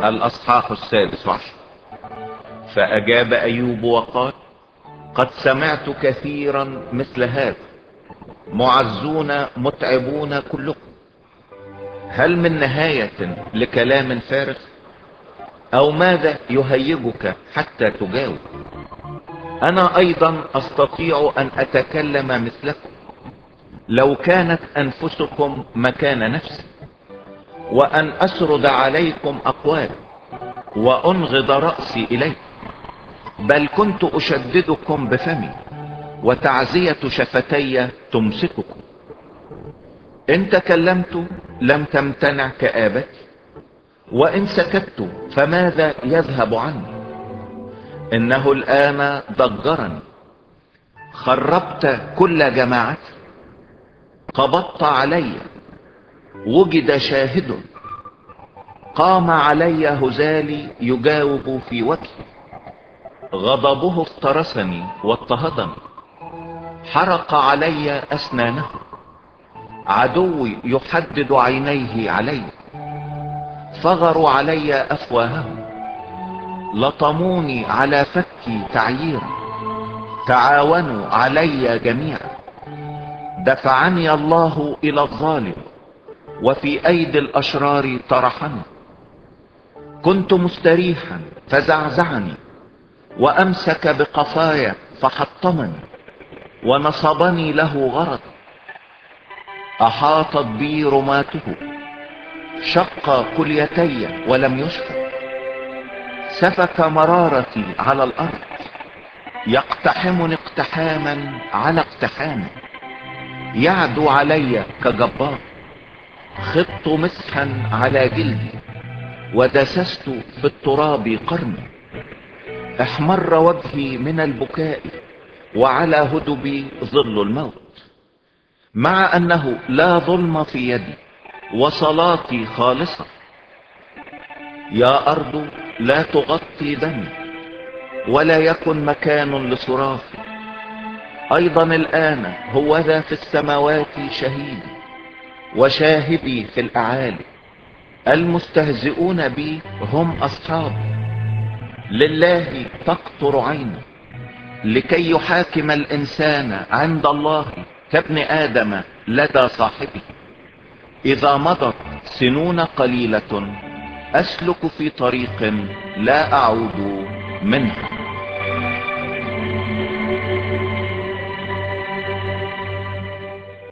الأصحاح 16. فأجاب أيوب وقال: قد سمعت كثيرا مثل هذا، معزون متعبون كلكم. هل من نهاية لكلام فارغ؟ أو ماذا يهيجك حتى تجاوب؟ أنا أيضا أستطيع أن أتكلم مثلكم لو كانت أنفسكم مكان نفسي، وأن أسرد عليكم أقوال وأنغض رأسي إليكم. بل كنت أشددكم بفمي، وتعزية شفتي تمسككم. إن تكلمت لم تمتنع كآبتي، وإن سكت فماذا يذهب عني؟ إنه الآن ضجرني، خربت كل جماعتي، قبضت علي، وجد شاهد، قام علي هزالي يجاوب في وجهي. غضبه افترسني واضطهدني، حرق علي أسنانه. عدوي يحدد عينيه علي، فغروا علي أفواههم. لطموني على فكي تعييرا، تعاونوا علي جميعا. دفعني الله إلى الظالم، وفي أيدي الأشرار طرحني. كنت مستريحا فزعزعني، وأمسك بقفايا فحطمني، ونصبني له غرض. أحاطت بي رماته، شق كليتي ولم يشفى. سفك مرارتي على الأرض، يقتحمني اقتحاما على اقتحام. يعدو علي كجبار، خضت مسحا على جلدي، ودسست في التراب قرني. احمر وجهي من البكاء، وعلى هدبي ظل الموت. مع أنه لا ظلم في يدي، وصلاتي خالصة. يا أرض لا تغطي دمي، ولا يكن مكان لصرافي. أيضا الآن هو ذا في السماوات شهيدي، وشاهدي في الأعالي. المستهزئون بي هم أصحابي، لله تقطر عيني، لكي يحاكم الإنسان عند الله كابن آدم لدى صاحبه. إذا مضت سنون قليلة أسلك في طريق لا أعود منها.